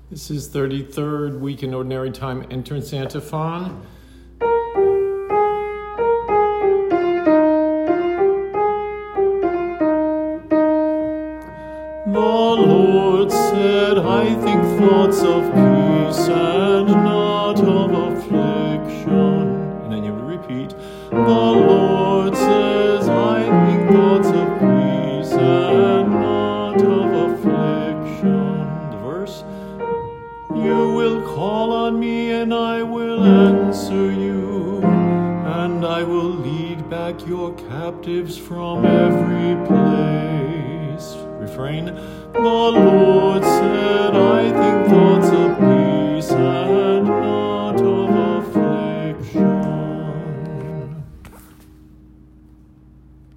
This is 33rd week in Ordinary Time entrance antiphon. The Lord said, I think thoughts of peace and not of affliction. And then you repeat, the Lord says, I think thoughts of peace and not of affliction. The verse, you will call on me and I will answer you, and I will lead back your captives from every place. Refrain, the Lord